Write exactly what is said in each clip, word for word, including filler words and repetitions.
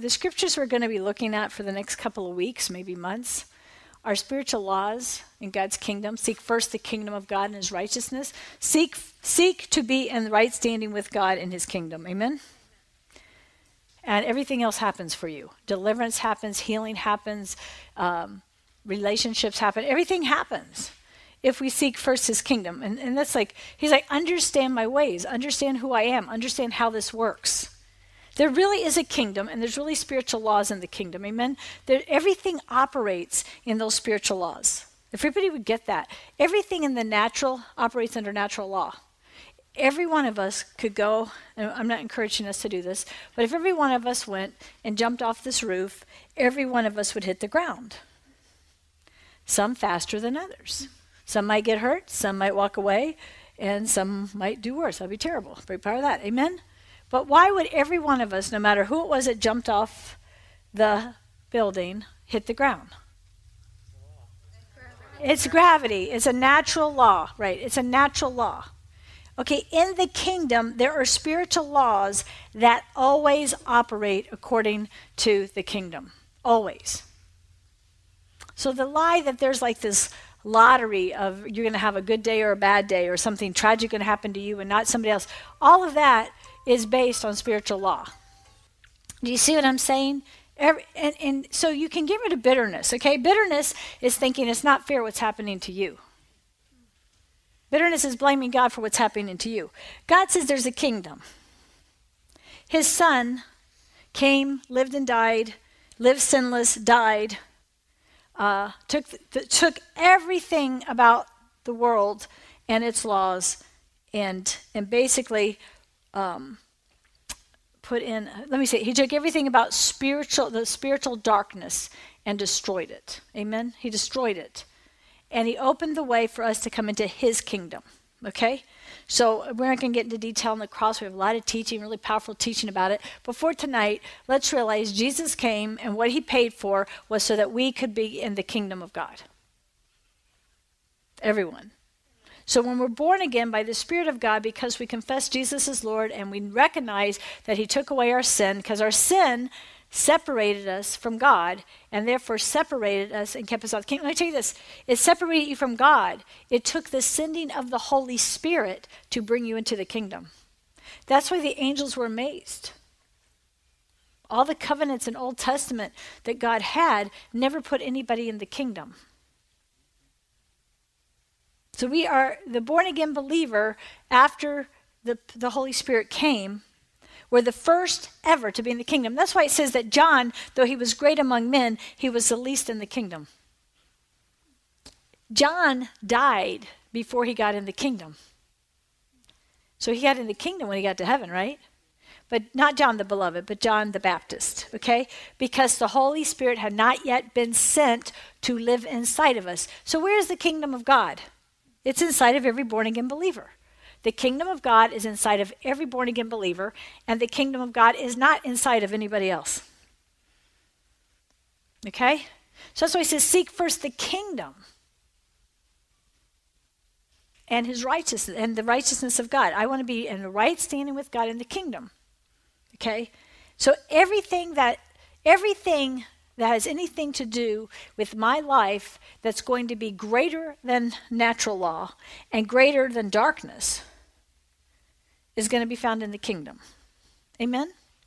the scriptures we're going to be looking at for the next couple of weeks, maybe months, are spiritual laws in God's kingdom. Seek first the kingdom of God and his righteousness. Seek, seek to be in right standing with God in his kingdom. Amen? And everything else happens for you. Deliverance happens, healing happens, um, relationships happen. Everything happens if we seek first his kingdom. And, and that's like, he's like, understand my ways, understand who I am, understand how this works. There really is a kingdom, and there's really spiritual laws in the kingdom. Amen? There, everything operates in those spiritual laws. If everybody would get that. Everything in the natural operates under natural law. Every one of us could go, and I'm not encouraging us to do this, but if every one of us went and jumped off this roof, every one of us would hit the ground. Some faster than others. Some might get hurt, some might walk away, and some might do worse. That'd be terrible. Very proud of that. Amen? But why would every one of us, no matter who it was that jumped off the building, hit the ground? It's gravity. It's a natural law, right? It's a natural law. Okay, in the kingdom, there are spiritual laws that always operate according to the kingdom. Always. So the lie that there's like this lottery of you're going to have a good day or a bad day or something tragic going to happen to you and not somebody else, all of that is based on spiritual law. Do you see what I'm saying? Every, and, and so you can get rid of bitterness, okay? Bitterness is thinking it's not fair what's happening to you. Bitterness is blaming God for what's happening to you. God says there's a kingdom. His son came, lived and died, lived sinless, died, uh, took, th- took everything about the world and its laws and, and basically um, put in, let me say, he took everything about spiritual, the spiritual darkness and destroyed it. Amen? He destroyed it. And he opened the way for us to come into his kingdom, okay? So we're not going to get into detail on the cross. We have a lot of teaching, really powerful teaching about it. But for tonight, let's realize Jesus came, and what he paid for was so that we could be in the kingdom of God. Everyone. So when we're born again by the Spirit of God, because we confess Jesus as Lord, and we recognize that he took away our sin, because our sin separated us from God, and therefore separated us and kept us out of the kingdom. Let me tell you this. It separated you from God. It took the sending of the Holy Spirit to bring you into the kingdom. That's why the angels were amazed. All the covenants in Old Testament that God had never put anybody in the kingdom. So we are the born-again believer after the, the Holy Spirit came. We're the first ever to be in the kingdom. That's why it says that John, though he was great among men, he was the least in the kingdom. John died before he got in the kingdom. So he got in the kingdom when he got to heaven, right? But not John the Beloved, but John the Baptist, okay? Because the Holy Spirit had not yet been sent to live inside of us. So where's the kingdom of God? It's inside of every born-again believer. The kingdom of God is inside of every born-again believer, and the kingdom of God is not inside of anybody else. Okay? So that's why he says, seek first the kingdom and his righteousness, and the righteousness of God. I want to be in the right standing with God in the kingdom. Okay? So everything that, everything that has anything to do with my life that's going to be greater than natural law and greater than darkness is going to be found in the kingdom. Amen?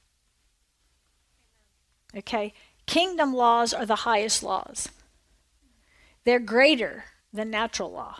Okay. Kingdom laws are the highest laws. They're greater than natural law.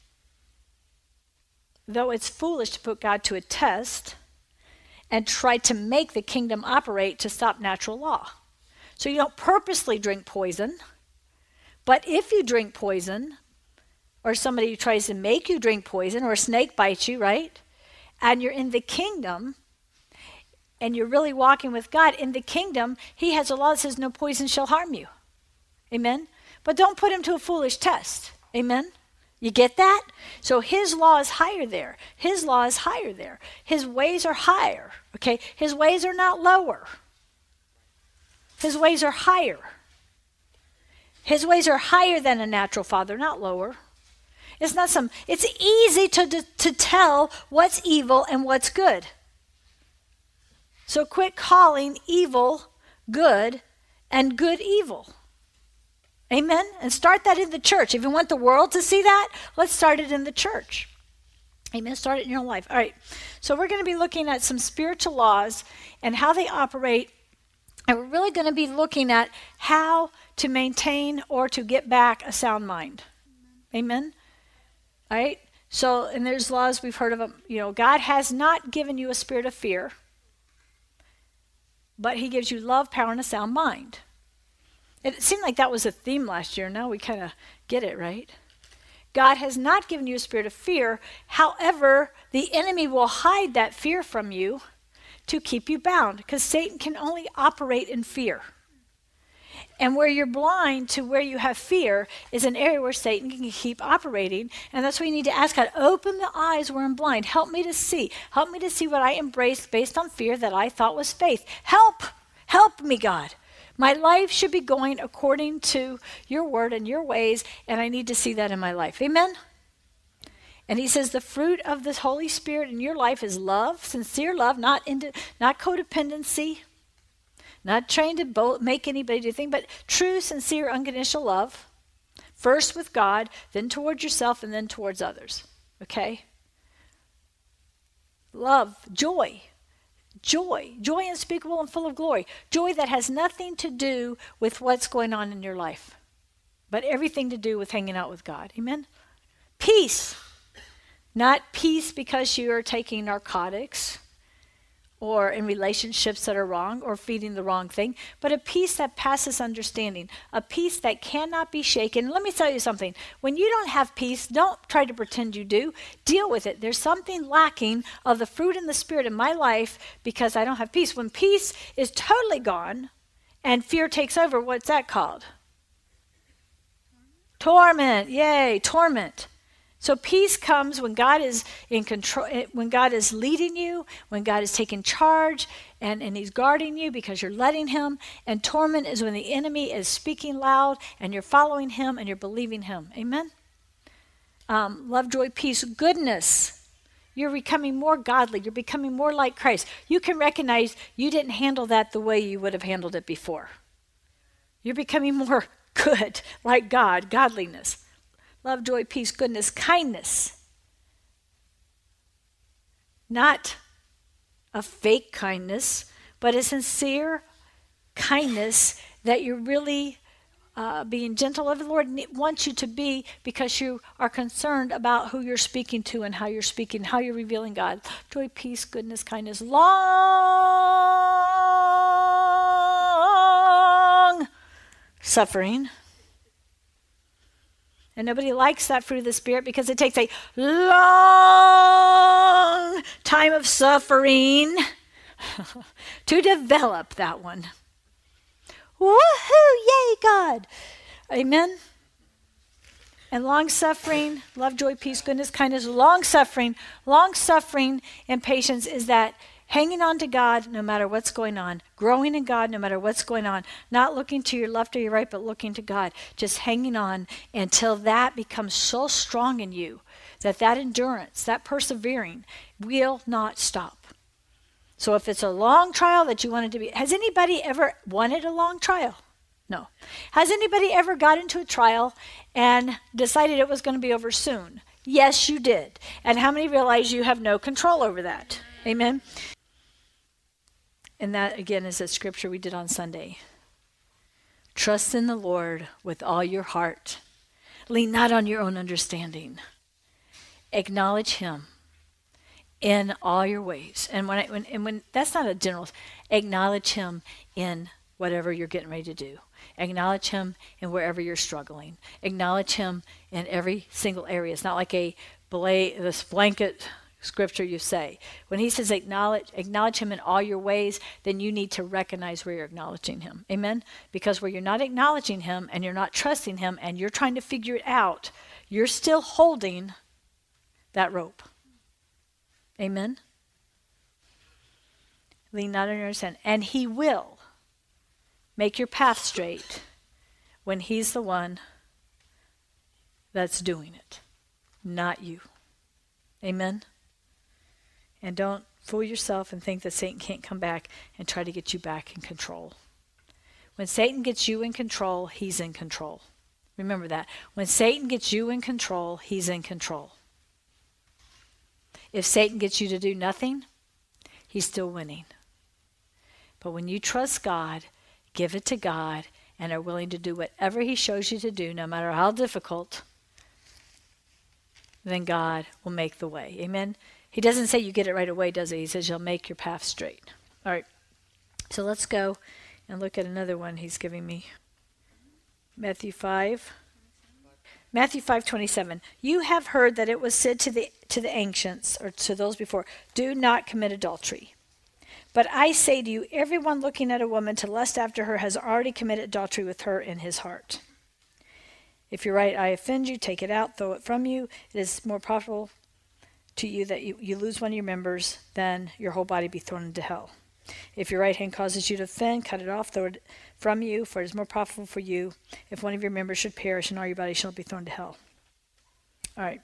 Though it's foolish to put God to a test and try to make the kingdom operate to stop natural law. So you don't purposely drink poison, but if you drink poison, or somebody tries to make you drink poison, or a snake bites you, right? And you're in the kingdom, and you're really walking with God, in the kingdom, he has a law that says no poison shall harm you. Amen? But don't put him to a foolish test. Amen? You get that? So his law is higher there. His law is higher there. His ways are higher. Okay? His ways are not lower. His ways are higher. His ways are higher than a natural father, not lower. It's not some, it's easy to, to, to tell what's evil and what's good. So quit calling evil good and good evil. Amen? And start that in the church. If you want the world to see that, let's start it in the church. Amen? Start it in your own life. All right. So we're going to be looking at some spiritual laws and how they operate. And we're really going to be looking at how to maintain or to get back a sound mind. Amen? All right? So, and there's laws, we've heard of them. You know, God has not given you a spirit of fear, but he gives you love, power, and a sound mind. It seemed like that was a theme last year. Now we kind of get it, right? God has not given you a spirit of fear. However, the enemy will hide that fear from you to keep you bound, because Satan can only operate in fear. And where you're blind to where you have fear is an area where Satan can keep operating. And that's why you need to ask God, open the eyes where I'm blind. Help me to see. Help me to see what I embraced based on fear that I thought was faith. Help. Help me, God. My life should be going according to your word and your ways, and I need to see that in my life. Amen? And he says the fruit of the Holy Spirit in your life is love, sincere love, not into, not codependency, not trying to bo- make anybody do anything, but true, sincere, unconditional love. First with God, then towards yourself, and then towards others. Okay? Love, joy. Joy, joy unspeakable and full of glory. Joy that has nothing to do with what's going on in your life, but everything to do with hanging out with God. Amen? Peace. Not peace because you are taking narcotics or in relationships that are wrong or feeding the wrong thing, but a peace that passes understanding, a peace that cannot be shaken. Let me tell you something. When you don't have peace, don't try to pretend you do. Deal with it. There's something lacking of the fruit and the spirit in my life because I don't have peace. When peace is totally gone and fear takes over, what's that called? Torment. Yay, torment. So peace comes when God is in control, when God is leading you, when God is taking charge, and, and he's guarding you because you're letting him. And torment is when the enemy is speaking loud and you're following him and you're believing him. Amen? Um, love, joy, peace, goodness. You're becoming more godly. You're becoming more like Christ. You can recognize you didn't handle that the way you would have handled it before. You're becoming more good, like God, godliness. Love, joy, peace, goodness, kindness. Not a fake kindness, but a sincere kindness that you're really uh, being gentle of. The Lord wants you to be because you are concerned about who you're speaking to and how you're speaking, how you're revealing God. Joy, peace, goodness, kindness, long suffering. And nobody likes that fruit of the Spirit because it takes a long time of suffering to develop that one. Woohoo! Yay, God! Amen? And long-suffering, love, joy, peace, goodness, kindness, long-suffering. Long-suffering and patience is that hanging on to God no matter what's going on, growing in God no matter what's going on, not looking to your left or your right, but looking to God, just hanging on until that becomes so strong in you that that endurance, that persevering will not stop. So if it's a long trial that you want it to be, has anybody ever wanted a long trial? No. Has anybody ever got into a trial and decided it was going to be over soon? Yes, you did. And how many realize you have no control over that? Amen? And that, again, is a scripture we did on Sunday. Trust in the Lord with all your heart. Lean not on your own understanding. Acknowledge him in all your ways. And when, I, when, and when that's not a general, acknowledge him in whatever you're getting ready to do. Acknowledge him in wherever you're struggling. Acknowledge him in every single area. It's not like a bla- this blanket scripture you say. When he says acknowledge acknowledge him in all your ways, then you need to recognize where you're acknowledging him. Amen? Because where you're not acknowledging him and you're not trusting him and you're trying to figure it out, you're still holding that rope. Amen? Lean not on your understanding. And he will make your path straight when he's the one that's doing it, not you. Amen? And don't fool yourself and think that Satan can't come back and try to get you back in control. When Satan gets you in control, he's in control. Remember that. When Satan gets you in control, he's in control. If Satan gets you to do nothing, he's still winning. But when you trust God, give it to God, and are willing to do whatever he shows you to do, no matter how difficult, then God will make the way. Amen? He doesn't say you get it right away, does he? He says you'll make your path straight. All right. So let's go and look at another one he's giving me. Matthew five. Matthew five twenty-seven. You have heard that it was said to the to the ancients, or to those before, do not commit adultery. But I say to you, everyone looking at a woman to lust after her has already committed adultery with her in his heart. If your right eye offends you, take it out, throw it from you. It is more profitable to you that you, you lose one of your members than your whole body be thrown into hell. If your right hand causes you to offend, cut it off, throw it from you, for it is more profitable for you if one of your members should perish and all your body shall be thrown to hell. All right.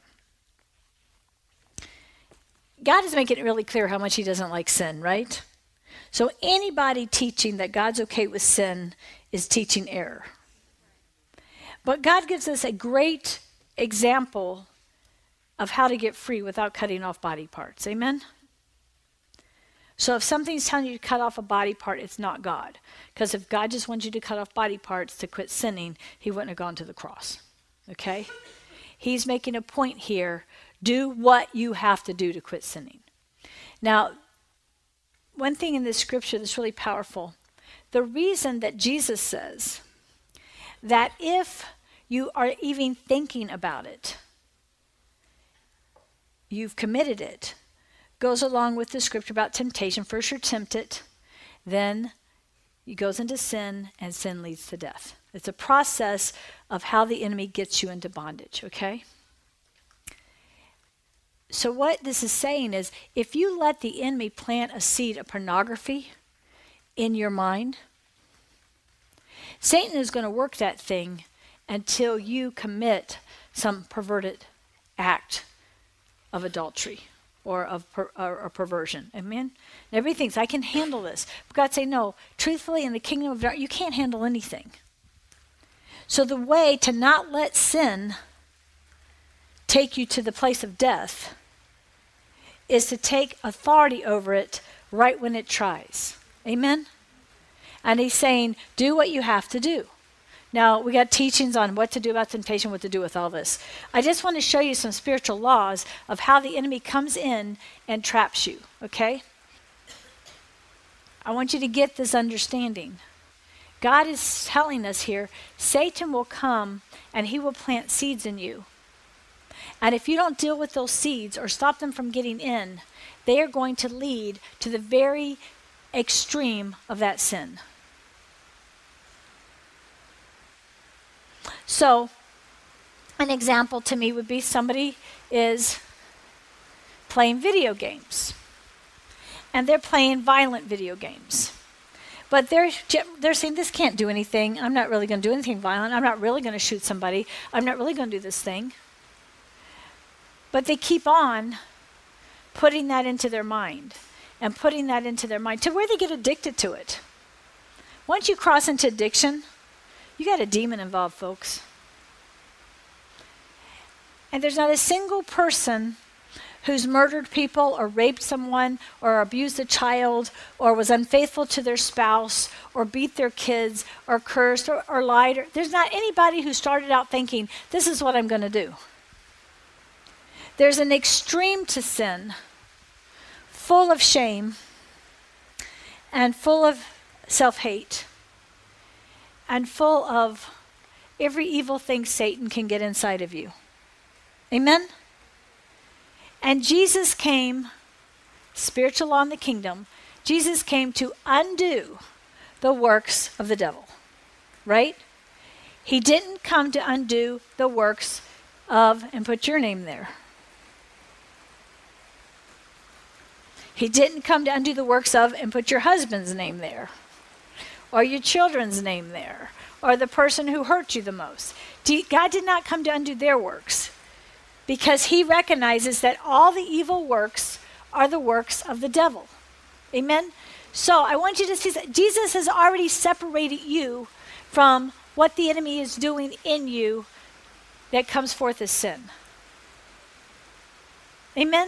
God is making it really clear how much he doesn't like sin, right? So anybody teaching that God's okay with sin is teaching error. But God gives us a great example of how to get free without cutting off body parts. Amen? So if something's telling you to cut off a body part, it's not God. Because if God just wants you to cut off body parts to quit sinning, he wouldn't have gone to the cross. Okay? He's making a point here. Do what you have to do to quit sinning. Now, one thing in this scripture that's really powerful, the reason that Jesus says that if you are even thinking about it, you've committed it, goes along with the scripture about temptation. First you're tempted, then it goes into sin, and sin leads to death. It's a process of how the enemy gets you into bondage, okay? So what this is saying is, if you let the enemy plant a seed of pornography in your mind, Satan is going to work that thing until you commit some perverted act of adultery or of per, or, or perversion. Amen? And everybody thinks, I can handle this. But God say, no, truthfully, in the kingdom of darkness, you can't handle anything. So the way to not let sin take you to the place of death is to take authority over it right when it tries. Amen? And he's saying, do what you have to do. Now, we got teachings on what to do about temptation, what to do with all this. I just want to show you some spiritual laws of how the enemy comes in and traps you, okay? I want you to get this understanding. God is telling us here, Satan will come and he will plant seeds in you. And if you don't deal with those seeds or stop them from getting in, they are going to lead to the very extreme of that sin. So, an example to me would be somebody is playing video games. And they're playing violent video games. But they're they're saying, this can't do anything. I'm not really going to do anything violent. I'm not really going to shoot somebody. I'm not really going to do this thing. But they keep on putting that into their mind and putting that into their mind to where they get addicted to it. Once you cross into addiction, you got a demon involved, folks. And there's not a single person who's murdered people or raped someone or abused a child or was unfaithful to their spouse or beat their kids or cursed or, or lied. Or, there's not anybody who started out thinking, this is what I'm going to do. There's an extreme to sin, full of shame and full of self-hate and full of every evil thing Satan can get inside of you. Amen? And Jesus came, spiritual law in the kingdom, Jesus came to undo the works of the devil, right? He didn't come to undo the works of, and put your name there. He didn't come to undo the works of, and put your husband's name there, or your children's name there, or the person who hurt you the most. God did not come to undo their works, because he recognizes that all the evil works are the works of the devil. Amen? So I want you to see that Jesus has already separated you from what the enemy is doing in you that comes forth as sin. Amen?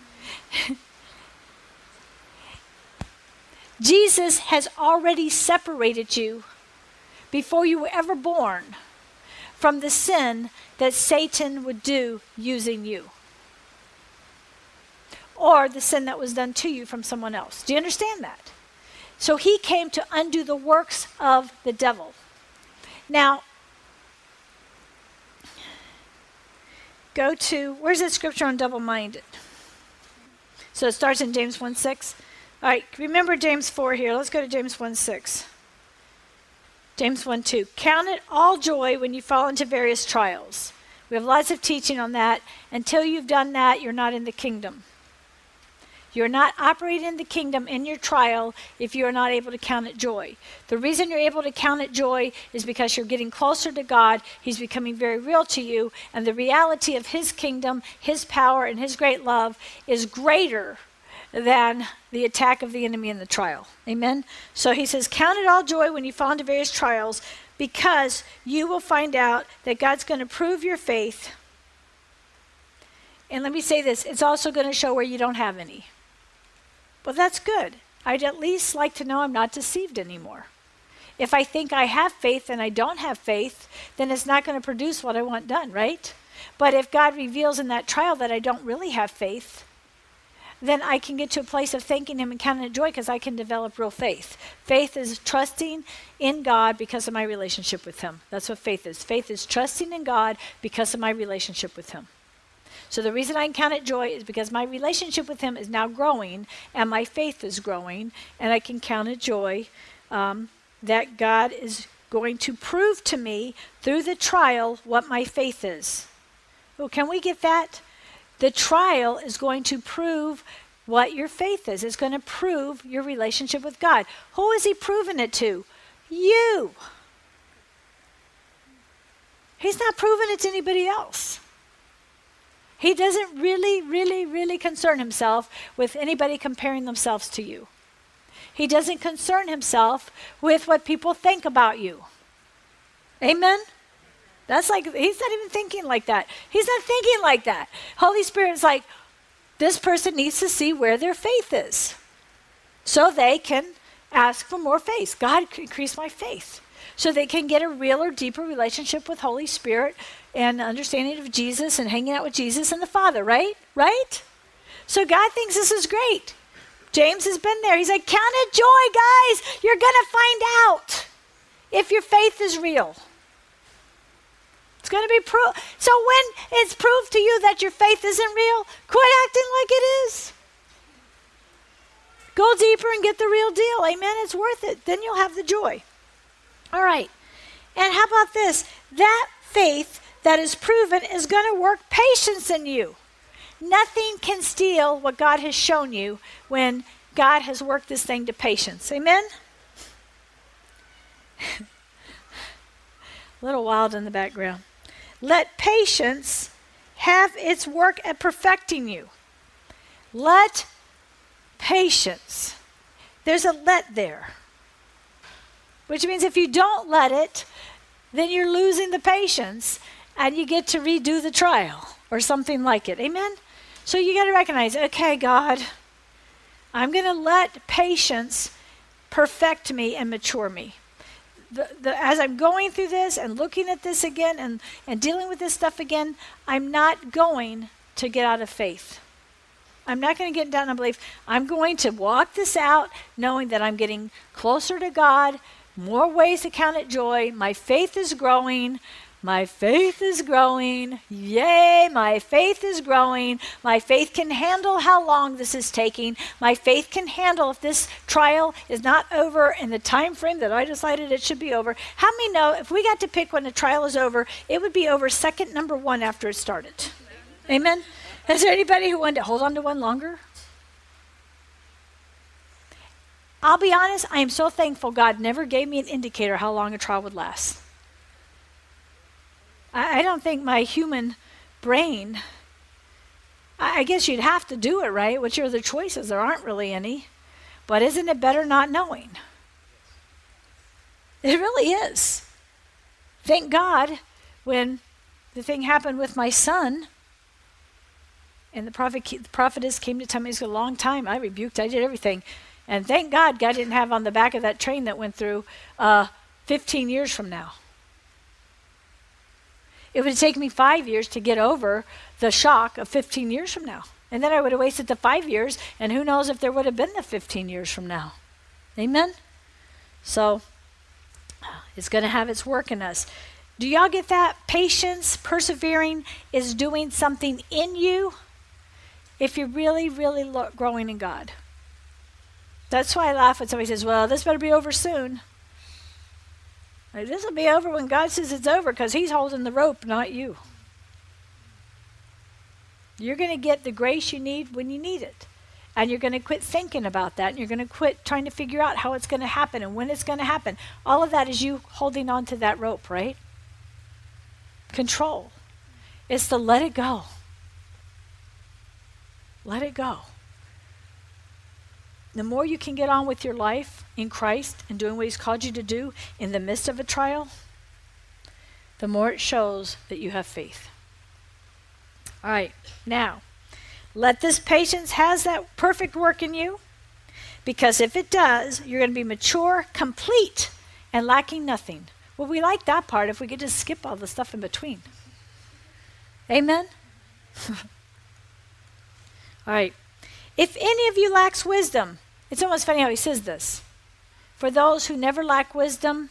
Jesus has already separated you before you were ever born from the sin that Satan would do using you, or the sin that was done to you from someone else. Do you understand that? So he came to undo the works of the devil. Now, go to, where's that scripture on double-minded? So it starts in James one six. All right, remember James four here. Let's go to James one six. James one two. Count it all joy when you fall into various trials. We have lots of teaching on that. Until you've done that, you're not in the kingdom. You're not operating in the kingdom in your trial if you are not able to count it joy. The reason you're able to count it joy is because you're getting closer to God. He's becoming very real to you. And the reality of his kingdom, his power, and his great love is greater than the attack of the enemy in the trial. Amen? So he says, count it all joy when you fall into various trials, because you will find out that God's going to prove your faith. And let me say this, it's also going to show where you don't have any. Well, that's good. I'd at least like to know I'm not deceived anymore. If I think I have faith and I don't have faith, then it's not going to produce what I want done, right? But if God reveals in that trial that I don't really have faith, then I can get to a place of thanking him and counting it joy, because I can develop real faith. Faith is trusting in God because of my relationship with him. That's what faith is. Faith is trusting in God because of my relationship with him. So the reason I can count it joy is because my relationship with him is now growing, and my faith is growing, and I can count it joy um, that God is going to prove to me through the trial what my faith is. Oh, can we get that? The trial is going to prove what your faith is. It's going to prove your relationship with God. Who is he proving it to? You. He's not proving it to anybody else. He doesn't really, really, really concern himself with anybody comparing themselves to you. He doesn't concern himself with what people think about you. Amen? That's like, he's not even thinking like that. He's not thinking like that. Holy Spirit's like, this person needs to see where their faith is so they can ask for more faith. God, increase my faith. So they can get a realer, deeper relationship with Holy Spirit and understanding of Jesus and hanging out with Jesus and the Father, right? Right? So God thinks this is great. James has been there. He's like, count it joy, guys. You're going to find out if your faith is real. It's going to be proved. So when it's proved to you that your faith isn't real, quit acting like it is. Go deeper and get the real deal. Amen. It's worth it. Then you'll have the joy. All right. And how about this? That faith that is proven is going to work patience in you. Nothing can steal what God has shown you when God has worked this thing to patience. Amen? A little wild in the background. Let patience have its work at perfecting you. Let patience. There's a let there. Which means if you don't let it, then you're losing the patience and you get to redo the trial or something like it. Amen? So you got to recognize, okay, God, I'm going to let patience perfect me and mature me. The, the, as I'm going through this and looking at this again and, and dealing with this stuff again, I'm not going to get out of faith. I'm not going to get down in unbelief. I'm going to walk this out knowing that I'm getting closer to God, more ways to count it joy. My faith is growing. My faith is growing. Yay, my faith is growing. My faith can handle how long this is taking. My faith can handle if this trial is not over in the time frame that I decided it should be over. How many know if we got to pick when the trial is over, it would be over second number one after it started? Amen? Is there anybody who wanted to hold on to one longer? I'll be honest, I am so thankful God never gave me an indicator how long a trial would last. I, I don't think my human brain, I, I guess you'd have to do it, right? Which are the choices? There aren't really any. But isn't it better not knowing? It really is. Thank God when the thing happened with my son, and the prophet, the prophetess came to tell me it's a long time. I rebuked, I did everything. And thank God God didn't have on the back of that train that went through uh, fifteen years from now. It would take me five years to get over the shock of fifteen years from now. And then I would have wasted the five years, and who knows if there would have been the fifteen years from now. Amen? So, it's going to have its work in us. Do y'all get that? Patience, persevering is doing something in you if you're really, really lo- growing in God. That's why I laugh when somebody says, well, this better be over soon. This will be over when God says it's over, because he's holding the rope, not you. You're going to get the grace you need when you need it. And you're going to quit thinking about that. And you're going to quit trying to figure out how it's going to happen and when it's going to happen. All of that is you holding on to that rope, right? Control. It's to let it go. Let it go. The more you can get on with your life in Christ and doing what he's called you to do in the midst of a trial, the more it shows that you have faith. All right, now, let this patience has that perfect work in you, because if it does, you're going to be mature, complete, and lacking nothing. Well, we like that part if we could just skip all the stuff in between. Amen? All right. If any of you lacks wisdom, it's almost funny how he says this. For those who never lack wisdom,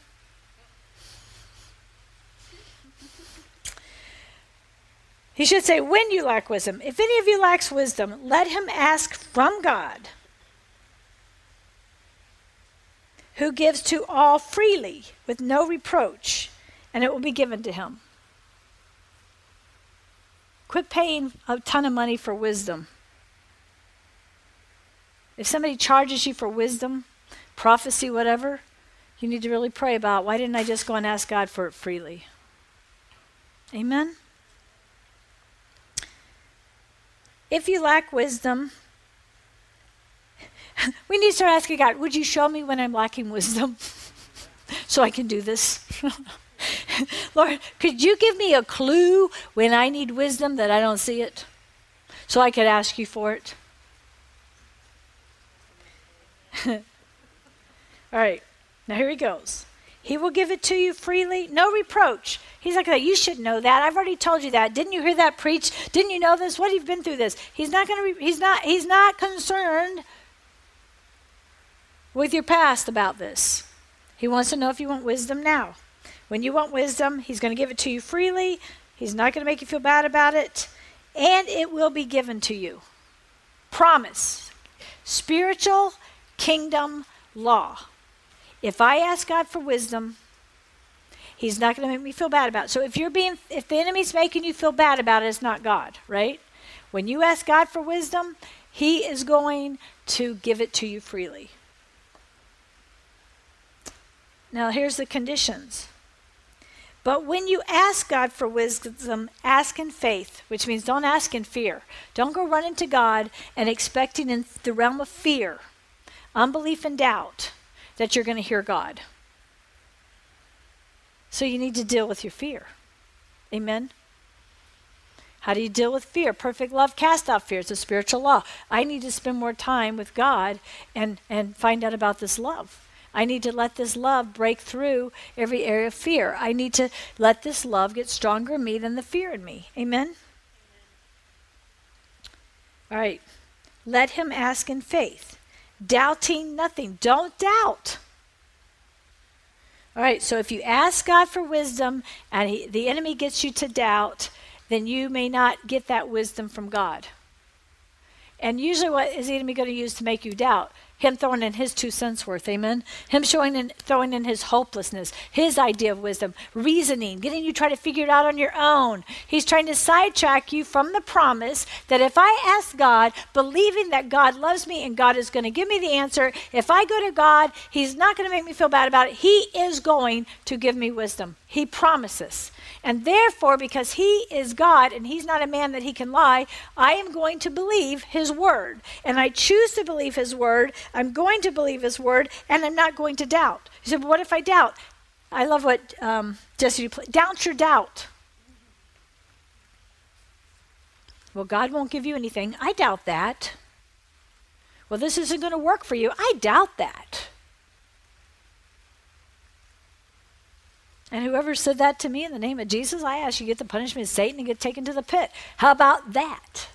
he should say, when you lack wisdom. If any of you lacks wisdom, let him ask from God, who gives to all freely with no reproach, and it will be given to him. Quit paying a ton of money for wisdom. If somebody charges you for wisdom, prophecy, whatever, you need to really pray about, why didn't I just go and ask God for it freely? Amen? If you lack wisdom, we need to start asking God, would you show me when I'm lacking wisdom so I can do this? Lord, could you give me a clue when I need wisdom that I don't see it so I could ask you for it? All right, now here he goes. He will give it to you freely, no reproach. He's like, you should know that. I've already told you that. Didn't you hear that preached? Didn't you know this? What have you been through this? He's not going to. Re- he's not. He's not concerned with your past about this. He wants to know if you want wisdom now. When you want wisdom, he's going to give it to you freely. He's not going to make you feel bad about it, and it will be given to you. Promise. Spiritual kingdom law. If I ask God for wisdom, he's not going to make me feel bad about it. So if you're being, if the enemy's making you feel bad about it, it's not God, right? When you ask God for wisdom, he is going to give it to you freely. Now here's the conditions. But when you ask God for wisdom, ask in faith, which means don't ask in fear. Don't go running to God and expecting in the realm of fear, unbelief and doubt, that you're going to hear God. So you need to deal with your fear. Amen? How do you deal with fear? Perfect love casts out fear. It's a spiritual law. I need to spend more time with God and, and find out about this love. I need to let this love break through every area of fear. I need to let this love get stronger in me than the fear in me. Amen? All right. Let him ask in faith, doubting nothing. Don't doubt. All right, so if you ask God for wisdom and he, the enemy gets you to doubt, then you may not get that wisdom from God. And usually what is the enemy going to use to make you doubt? Him throwing in his two cents worth, amen? Him showing in, throwing in his hopelessness, his idea of wisdom, reasoning, getting you to try to figure it out on your own. He's trying to sidetrack you from the promise that if I ask God, believing that God loves me and God is going to give me the answer, if I go to God, he's not going to make me feel bad about it. He is going to give me wisdom. He promises. And therefore, because he is God and he's not a man that he can lie, I am going to believe his word. And I choose to believe his word I'm going to believe his word, and I'm not going to doubt. You said, but what if I doubt? I love what um, Jesse played. Doubt your doubt. Well, God won't give you anything. I doubt that. Well, this isn't going to work for you. I doubt that. And whoever said that to me in the name of Jesus, I ask you to get the punishment of Satan and get taken to the pit. How about that?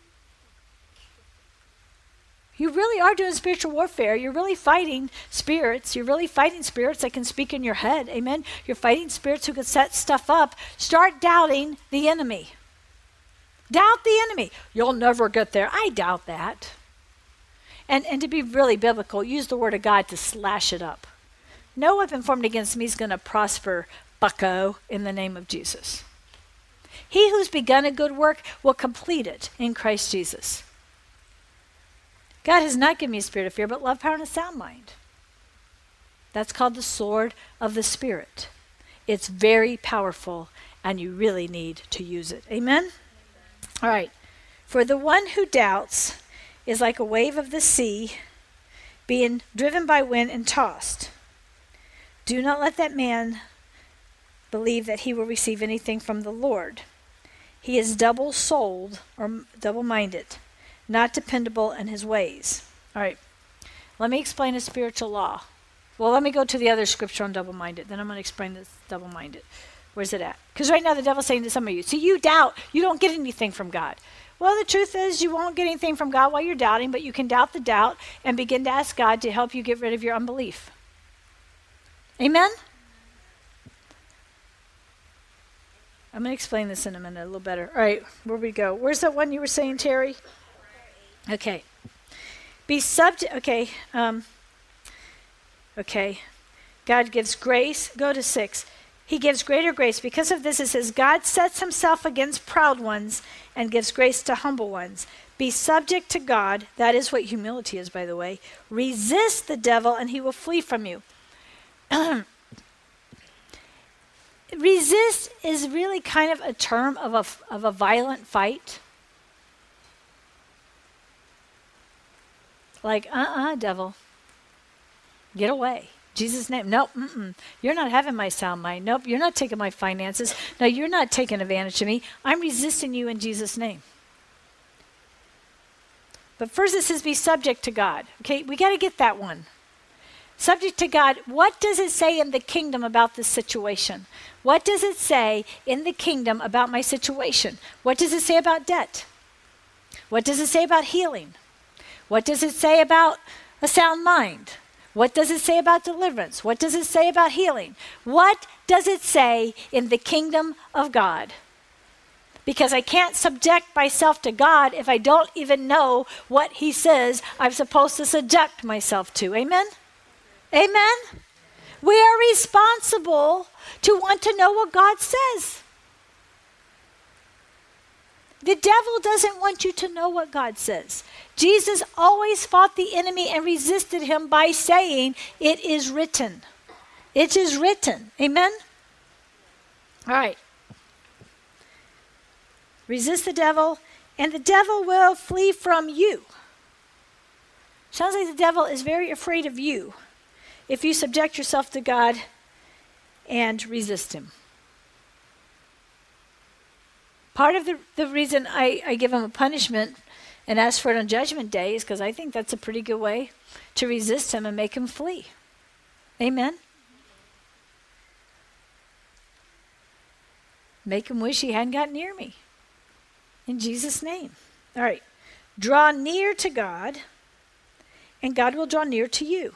You really are doing spiritual warfare. You're really fighting spirits. You're really fighting spirits that can speak in your head. Amen? You're fighting spirits who can set stuff up. Start doubting the enemy. Doubt the enemy. You'll never get there. I doubt that. And, and to be really biblical, use the word of God to slash it up. No weapon formed against me is going to prosper, bucko, in the name of Jesus. He who's begun a good work will complete it in Christ Jesus. God has not given me a spirit of fear, but love, power, and a sound mind. That's called the sword of the Spirit. It's very powerful, and you really need to use it. Amen? All right. For the one who doubts is like a wave of the sea, being driven by wind and tossed. Do not let that man believe that he will receive anything from the Lord. He is double-souled or double-minded, not dependable in his ways. All right. Let me explain a spiritual law. Well, let me go to the other scripture on double-minded. Then I'm going to explain this double-minded. Where's it at? Because right now the devil's saying to some of you, see, you doubt, you don't get anything from God. Well, the truth is you won't get anything from God while you're doubting, but you can doubt the doubt and begin to ask God to help you get rid of your unbelief. Amen? I'm going to explain this in a minute a little better. All right, where we go? Where's that one you were saying, Terry? Okay. Be subject, okay. Um, okay. God gives grace. Go to six. He gives greater grace. Because of this, it says, God sets himself against proud ones and gives grace to humble ones. Be subject to God. That is what humility is, by the way. Resist the devil and he will flee from you. Resist is really kind of a term of a, of a violent fight. Like, uh-uh, devil. Get away. Jesus' name. Nope, mm-mm. You're not having my sound mind. Nope, you're not taking my finances. No, you're not taking advantage of me. I'm resisting you in Jesus' name. But first it says be subject to God. Okay, we got to get that one. Subject to God. What does it say in the kingdom about this situation? What does it say in the kingdom about my situation? What does it say about debt? What does it say about healing? What does it say about a sound mind? What does it say about deliverance? What does it say about healing? What does it say in the kingdom of God? Because I can't subject myself to God if I don't even know what he says I'm supposed to subject myself to. Amen? Amen? We are responsible to want to know what God says. The devil doesn't want you to know what God says. Jesus always fought the enemy and resisted him by saying, it is written. It is written. Amen? All right. Resist the devil, and the devil will flee from you. Sounds like the devil is very afraid of you if you subject yourself to God and resist him. Part of the, the reason I, I give him a punishment and ask for it on Judgment Day is because I think that's a pretty good way to resist him and make him flee. Amen? Make him wish he hadn't got near me. In Jesus' name. All right. Draw near to God, and God will draw near to you.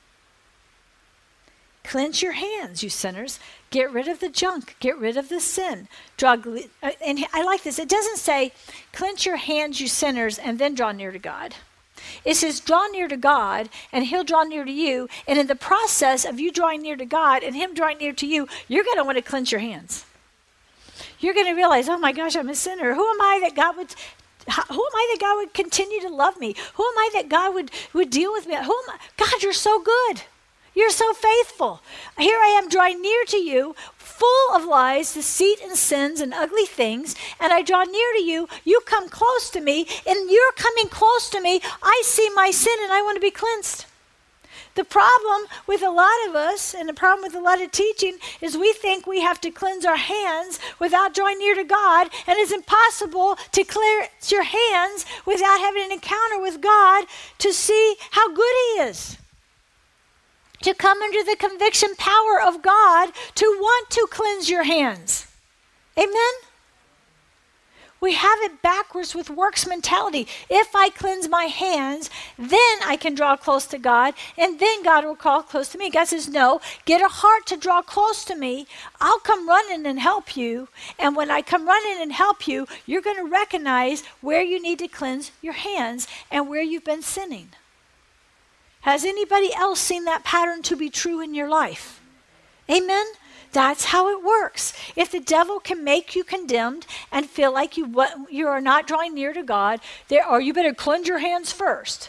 Cleanse your hands, you sinners. Get rid of the junk. Get rid of the sin. Draw, uh, and I like this. It doesn't say, cleanse your hands, you sinners, and then draw near to God. It says, draw near to God, and he'll draw near to you. And in the process of you drawing near to God and him drawing near to you, you're going to want to cleanse your hands. You're going to realize, oh my gosh, I'm a sinner. Who am I that God would... Who am I that God would continue to love me? Who am I that God would, would deal with me? Who am I? God, you're so good. You're so faithful. Here I am drawing near to you, full of lies, deceit, and sins, and ugly things, and I draw near to you, you come close to me, and you're coming close to me, I see my sin, and I want to be cleansed. The problem with a lot of us, and the problem with a lot of teaching, is we think we have to cleanse our hands without drawing near to God, and it's impossible to cleanse your hands without having an encounter with God to see how good He is. To come under the conviction power of God to want to cleanse your hands. Amen? We have it backwards with works mentality. If I cleanse my hands, then I can draw close to God, and then God will call close to me. God says, no, get a heart to draw close to me. I'll come running and help you. And when I come running and help you, you're going to recognize where you need to cleanse your hands and where you've been sinning. Has anybody else seen that pattern to be true in your life? Amen? That's how it works. If the devil can make you condemned and feel like you you are not drawing near to God, there, or you better cleanse your hands first.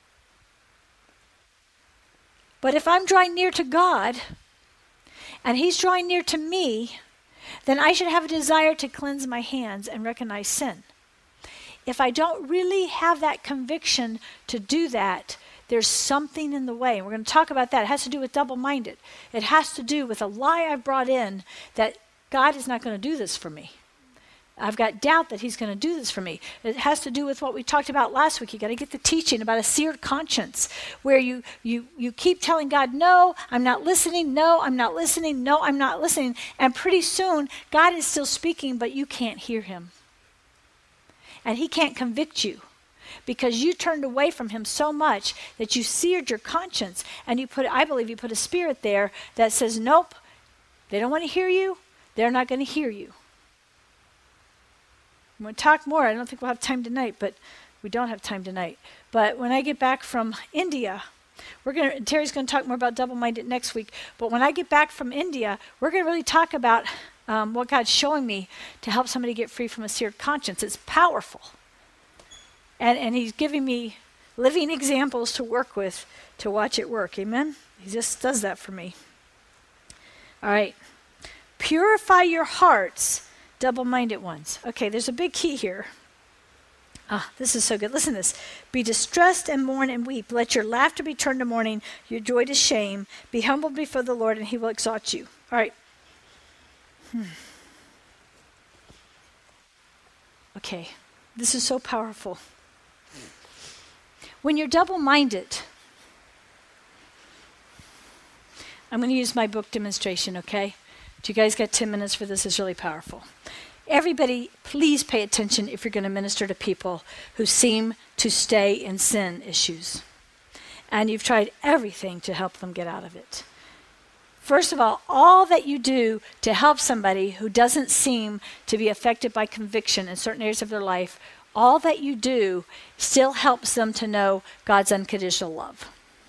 But if I'm drawing near to God, and He's drawing near to me, then I should have a desire to cleanse my hands and recognize sin. If I don't really have that conviction to do that, there's something in the way. And we're going to talk about that. It has to do with double-minded. It has to do with a lie I've brought in that God is not going to do this for me. I've got doubt that He's going to do this for me. It has to do with what we talked about last week. You got to get the teaching about a seared conscience, where you you you keep telling God, no, I'm not listening, no, I'm not listening, no, I'm not listening. And pretty soon, God is still speaking, but you can't hear Him. And He can't convict you, because you turned away from Him so much that you seared your conscience, and you put, I believe you put a spirit there that says, nope, they don't want to hear you, they're not going to hear you. I'm going to talk more. I don't think we'll have time tonight, but we don't have time tonight. But when I get back from India, we're going to, Terry's going to talk more about double-minded next week, but when I get back from India, we're going to really talk about um, what God's showing me to help somebody get free from a seared conscience. It's powerful. And, and He's giving me living examples to work with to watch it work. Amen? He just does that for me. All right. Purify your hearts, double-minded ones. Okay, there's a big key here. Ah, this is so good. Listen to this. Be distressed and mourn and weep. Let your laughter be turned to mourning, your joy to shame. Be humbled before the Lord, and He will exalt you. All right. Hmm. Okay. This is so powerful. When you're double-minded, I'm going to use my book demonstration, okay? Do you guys got ten minutes for this? It's really powerful. Everybody, please pay attention if you're going to minister to people who seem to stay in sin issues. And you've tried everything to help them get out of it. First of all, all that you do to help somebody who doesn't seem to be affected by conviction in certain areas of their life, all that you do still helps them to know God's unconditional love.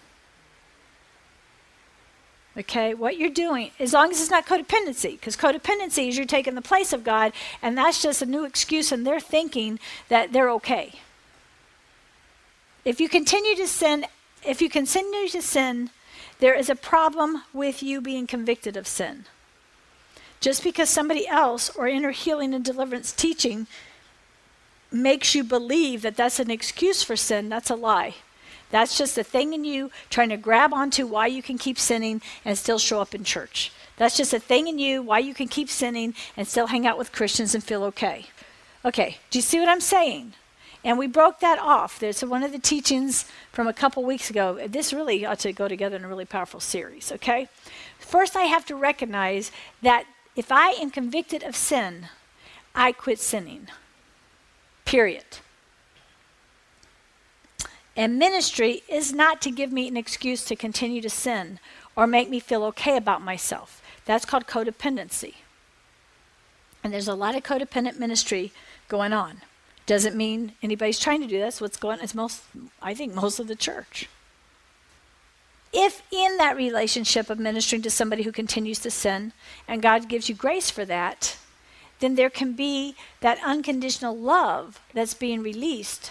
Okay, what you're doing, as long as it's not codependency, because codependency is you're taking the place of God, and that's just a new excuse in their thinking that they're okay. If you continue to sin, if you continue to sin, there is a problem with you being convicted of sin. Just because somebody else or inner healing and deliverance teaching makes you believe that that's an excuse for sin, that's a lie. That's just a thing in you trying to grab onto why you can keep sinning and still show up in church. That's just a thing in you why you can keep sinning and still hang out with Christians and feel okay. Okay, do you see what I'm saying? And we broke that off. There's one of the teachings from a couple weeks ago. This really ought to go together in a really powerful series, okay? First, I have to recognize that if I am convicted of sin, I quit sinning. Period. And ministry is not to give me an excuse to continue to sin or make me feel okay about myself. That's called codependency. And there's a lot of codependent ministry going on. Doesn't mean anybody's trying to do that. That's what's going on. It's most, I think, most of the church. If in that relationship of ministering to somebody who continues to sin, and God gives you grace for that, then there can be that unconditional love that's being released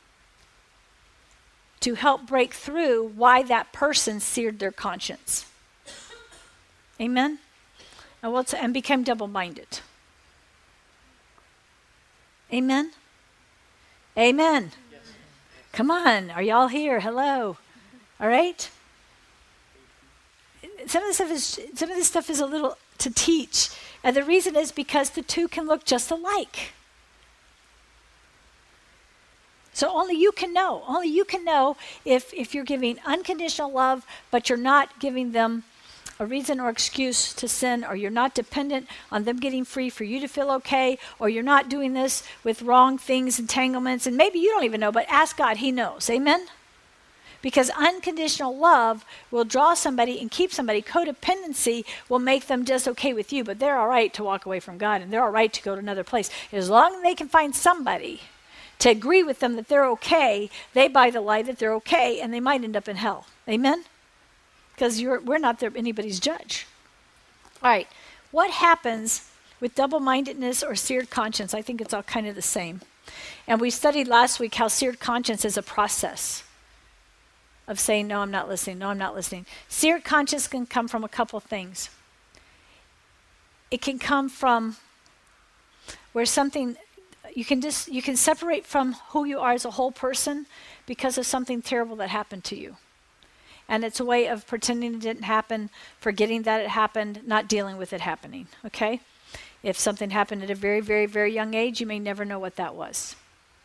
to help break through why that person seared their conscience. Amen? And, what's, and became double-minded. Amen? Amen. Yes. Come on. Are y'all here? Hello. All right? Some of this stuff is some of this stuff is a little to teach. And the reason is because the two can look just alike. So only you can know. Only you can know if, if you're giving unconditional love, but you're not giving them a reason or excuse to sin, or you're not dependent on them getting free for you to feel okay, or you're not doing this with wrong things, entanglements, and maybe you don't even know, but ask God, he knows. Amen? Because unconditional love will draw somebody and keep somebody. Codependency will make them just okay with you, but they're all right to walk away from God, and they're all right to go to another place. As long as they can find somebody to agree with them that they're okay, they buy the lie that they're okay, and they might end up in hell. Amen? Because you're, we're not there, anybody's judge. All right, what happens with double-mindedness or seared conscience? I think it's all kind of the same. And we studied last week how seared conscience is a process of saying, no, I'm not listening, no, I'm not listening. Seared conscience can come from a couple things. It can come from where something, you can just, you can separate from who you are as a whole person because of something terrible that happened to you. And it's a way of pretending it didn't happen, forgetting that it happened, not dealing with it happening, okay? If something happened at a very, very, very young age, you may never know what that was.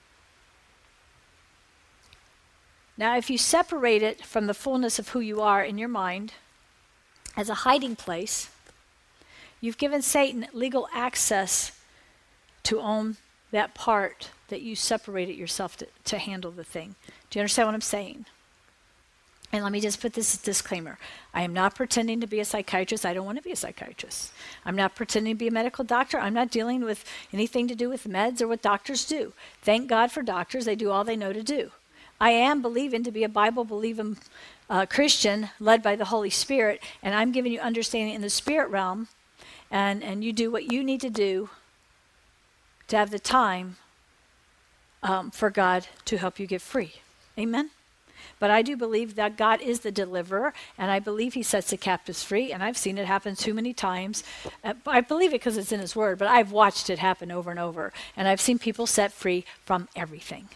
Now, if you separate it from the fullness of who you are in your mind as a hiding place, you've given Satan legal access to own that part that you separated yourself to, to handle the thing. Do you understand what I'm saying? And let me just put this disclaimer. I am not pretending to be a psychiatrist. I don't want to be a psychiatrist. I'm not pretending to be a medical doctor. I'm not dealing with anything to do with meds or what doctors do. Thank God for doctors. They do all they know to do. I am believing to be a Bible-believing uh, Christian led by the Holy Spirit, and I'm giving you understanding in the spirit realm, and, and you do what you need to do to have the time um, for God to help you get free. Amen? But I do believe that God is the deliverer, and I believe he sets the captives free, and I've seen it happen too many times. Uh, I believe it because it's in his word, but I've watched it happen over and over, and I've seen people set free from everything.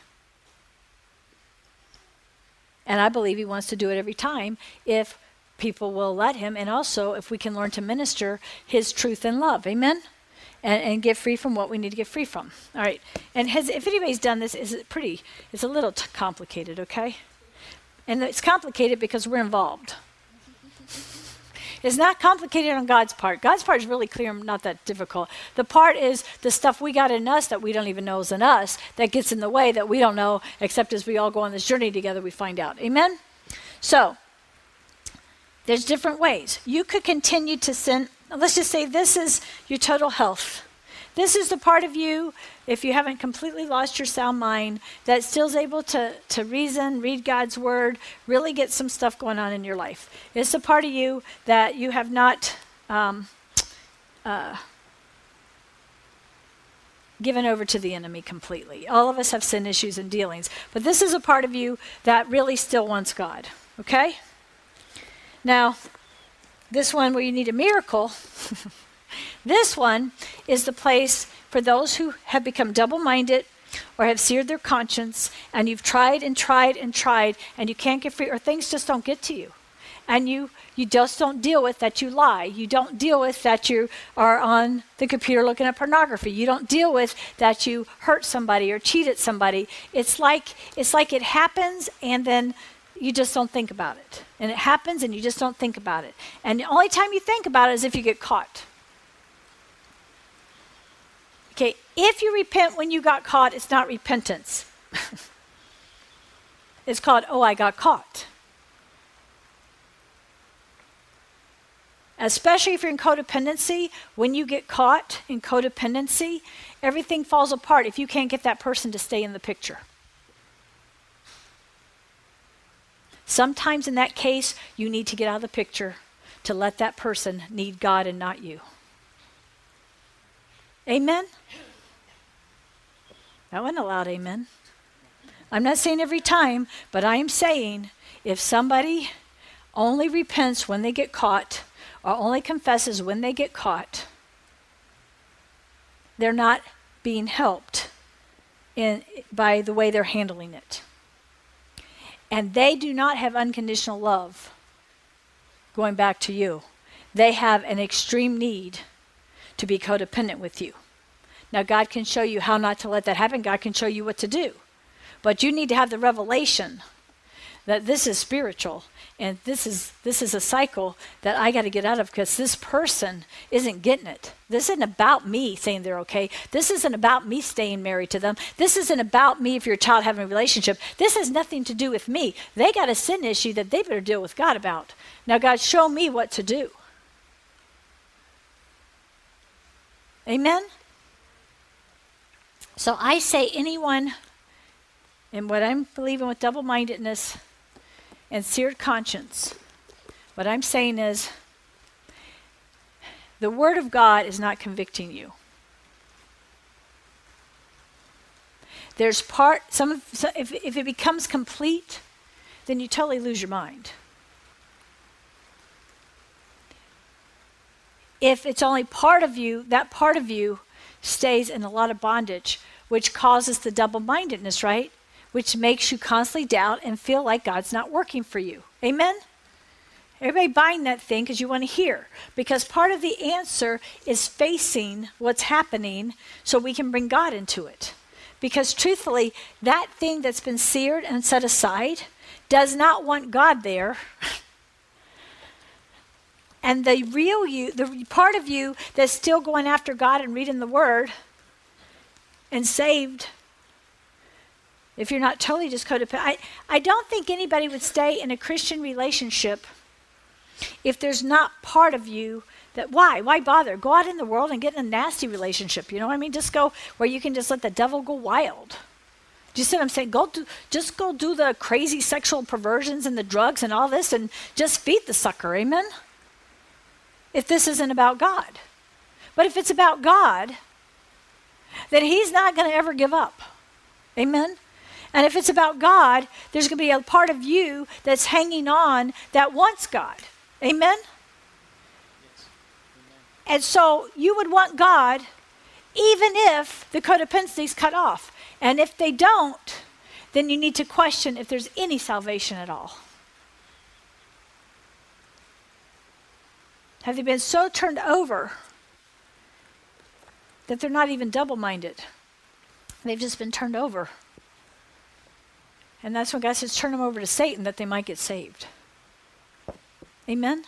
And I believe he wants to do it every time if people will let him, and also if we can learn to minister his truth and love. Amen? And, and get free from what we need to get free from. All right. And has, if anybody's done this, is it pretty, it's a little t- complicated, okay? And it's complicated because we're involved. It's not complicated on God's part. God's part is really clear and not that difficult. The part is the stuff we got in us that we don't even know is in us that gets in the way that we don't know, except as we all go on this journey together, we find out. Amen? So, there's different ways. You could continue to sin. Let's just say this is your total health. This is the part of you, if you haven't completely lost your sound mind, that still is able to, to reason, read God's word, really get some stuff going on in your life. It's the part of you that you have not um, uh, given over to the enemy completely. All of us have sin issues and dealings. But this is a part of you that really still wants God. Okay? Now, this one where you need a miracle... This one is the place for those who have become double-minded or have seared their conscience, and you've tried and tried and tried, and you can't get free, or things just don't get to you. And you, you just don't deal with that you lie. You don't deal with that you are on the computer looking at pornography. You don't deal with that you hurt somebody or cheated somebody. It's like, it's like it happens, and then you just don't think about it. And it happens, and you just don't think about it. And the only time you think about it is if you get caught. Okay, if you repent when you got caught, it's not repentance. It's called, oh, I got caught. Especially if you're in codependency, when you get caught in codependency, everything falls apart if you can't get that person to stay in the picture. Sometimes in that case, you need to get out of the picture to let that person need God and not you. Amen? That wasn't a loud amen. I'm not saying every time, but I am saying if somebody only repents when they get caught, or only confesses when they get caught, they're not being helped in by the way they're handling it. And they do not have unconditional love going back to you. They have an extreme need to be codependent with you. Now, God can show you how not to let that happen. God can show you what to do. But you need to have the revelation that this is spiritual, and this is this is a cycle that I got to get out of, because this person isn't getting it. This isn't about me saying they're okay. This isn't about me staying married to them. This isn't about me if you're a child having a relationship. This has nothing to do with me. They got a sin issue that they better deal with God about. Now, God, show me what to do. Amen? So I say anyone, and what I'm believing with double-mindedness and seared conscience, what I'm saying is the Word of God is not convicting you. There's part, some of, so if, if it becomes complete, then you totally lose your mind. If it's only part of you, that part of you stays in a lot of bondage, which causes the double-mindedness, right? Which makes you constantly doubt and feel like God's not working for you. Amen? Everybody buying that thing because you want to hear. Because part of the answer is facing what's happening so we can bring God into it. Because truthfully, that thing that's been seared and set aside does not want God there. And the real you, the part of you that's still going after God and reading the Word and saved, if you're not totally just codependent, I, I don't think anybody would stay in a Christian relationship if there's not part of you that, why? Why bother? Go out in the world and get in a nasty relationship. You know what I mean? Just go where you can just let the devil go wild. Do you see what I'm saying? Go do, just go do the crazy sexual perversions and the drugs and all this and just feed the sucker. Amen? If this isn't about God. But if it's about God, then he's not going to ever give up. Amen? And if it's about God, there's going to be a part of you that's hanging on that wants God. Amen? Yes. Amen. And so you would want God even if the codependency is cut off. And if they don't, then you need to question if there's any salvation at all. Have they been so turned over that they're not even double-minded? They've just been turned over. And that's when God says, turn them over to Satan that they might get saved. Amen?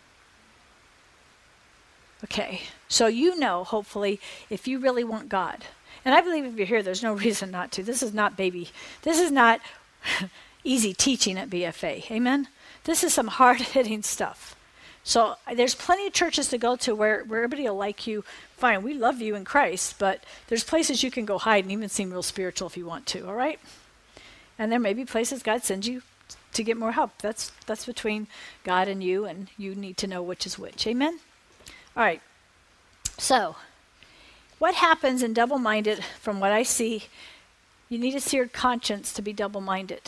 Okay, so you know, hopefully, if you really want God. And I believe if you're here, there's no reason not to. This is not baby. This is not easy teaching at B F A. Amen? This is some hard-hitting stuff. So there's plenty of churches to go to where, where everybody will like you. Fine, we love you in Christ, but there's places you can go hide and even seem real spiritual if you want to, all right? And there may be places God sends you to get more help. That's that's between God and you, and you need to know which is which. Amen? All right. So, what happens in double-minded, from what I see, you need a seared conscience to be double-minded.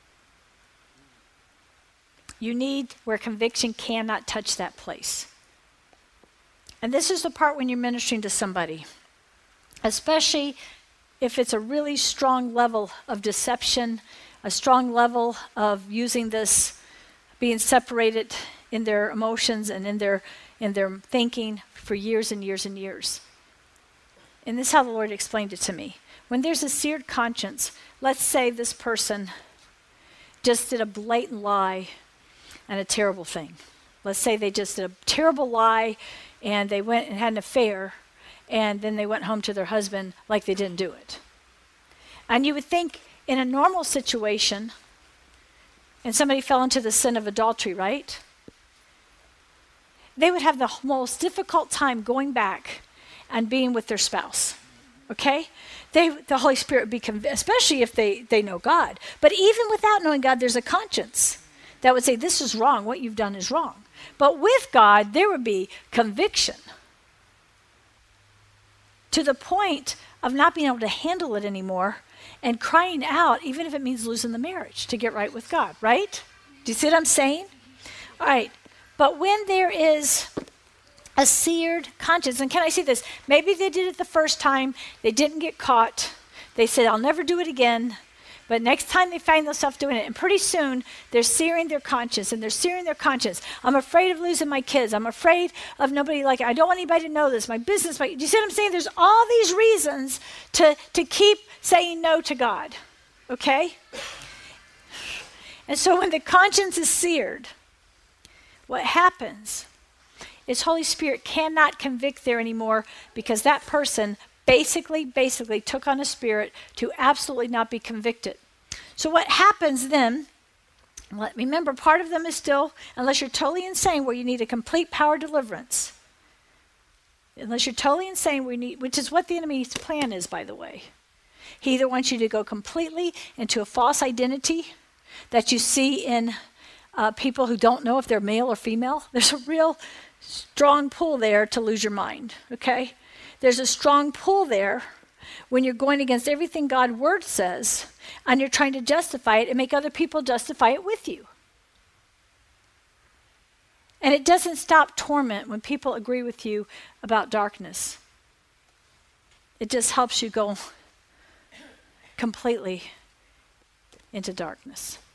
You need where conviction cannot touch that place. And this is the part when you're ministering to somebody, especially if it's a really strong level of deception, a strong level of using this, being separated in their emotions and in their in their thinking for years and years and years. And this is how the Lord explained it to me. When there's a seared conscience, let's say this person just did a blatant lie and a terrible thing. Let's say they just did a terrible lie and they went and had an affair, and then they went home to their husband like they didn't do it. And you would think in a normal situation, and somebody fell into the sin of adultery, right? They would have the most difficult time going back and being with their spouse, okay? They, the Holy Spirit would be convinced, especially if they, they know God. But even without knowing God, there's a conscience that would say, this is wrong, what you've done is wrong. But with God, there would be conviction to the point of not being able to handle it anymore and crying out, even if it means losing the marriage, to get right with God, right? Do you see what I'm saying? All right, But when there is a seared conscience, and can I say this? Maybe they did it the first time, they didn't get caught. They said, I'll never do it again. But next time they find themselves doing it, and pretty soon they're searing their conscience, and they're searing their conscience. I'm afraid of losing my kids. I'm afraid of nobody, like, I don't want anybody to know this. My business, my, do you see what I'm saying? There's all these reasons to, to keep saying no to God, okay? And so when the conscience is seared, what happens is Holy Spirit cannot convict there anymore, because that person basically, basically took on a spirit to absolutely not be convicted. So what happens then, remember, part of them is still, unless you're totally insane, where you need a complete power deliverance. Unless you're totally insane, we need, which is what the enemy's plan is, by the way. He either wants you to go completely into a false identity that you see in uh, people who don't know if they're male or female. There's a real strong pull there to lose your mind, okay? There's a strong pull there when you're going against everything God's word says, and you're trying to justify it and make other people justify it with you. And it doesn't stop torment when people agree with you about darkness. It just helps you go completely into darkness.